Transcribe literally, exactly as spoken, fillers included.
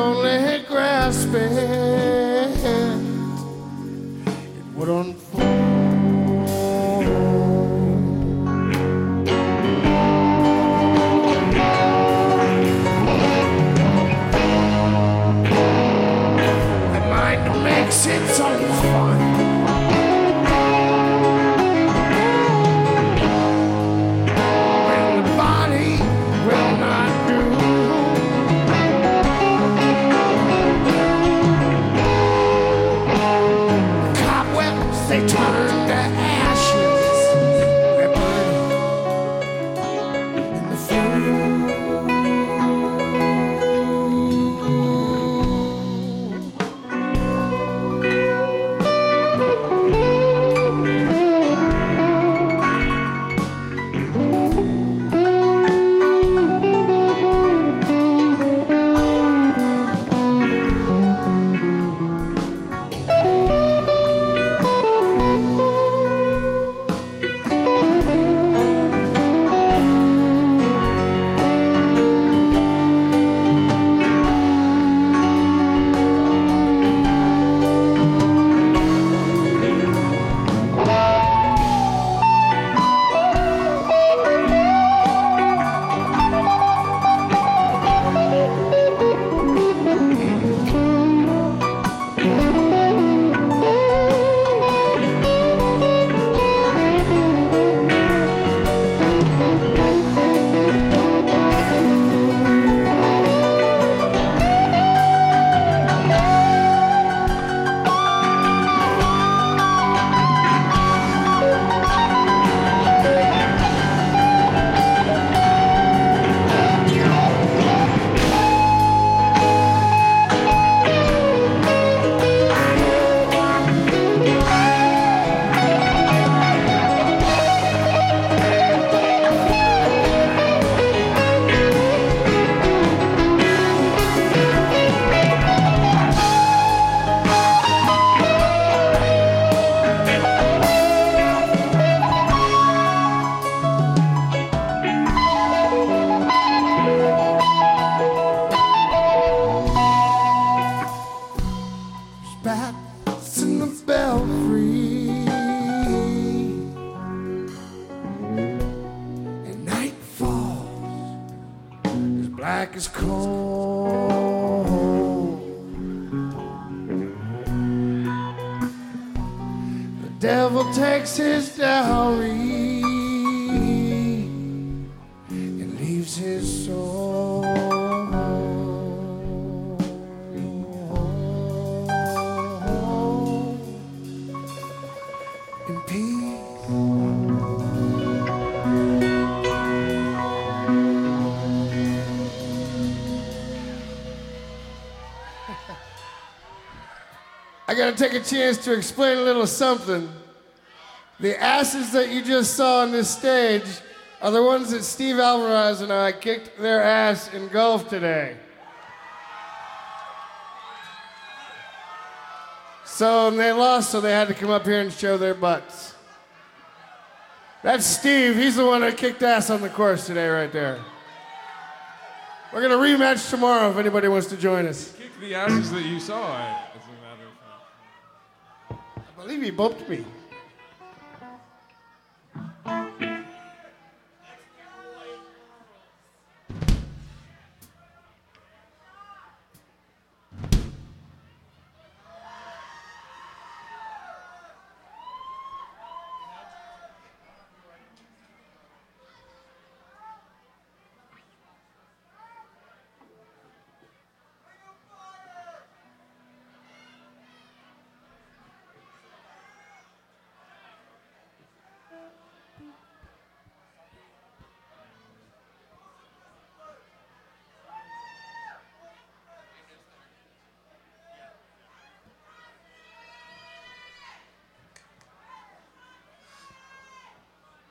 only grasp it, it would unfold. The mind makes its own fun. They turn to ashes, they burn in the fuel. Bats in the belfry, and night falls as black as coal. The devil takes his dowry and leaves his soul. In peace. I gotta take a chance to explain a little something. The asses that you just saw on this stage are the ones that Steve Alvarez and I kicked their ass in golf today. So they lost, so they had to come up here and show their butts. That's Steve. He's the one that kicked ass on the course today right there. We're going to rematch tomorrow if anybody wants to join us. Kick the asses that you saw, as a matter of fact. I believe he bumped me.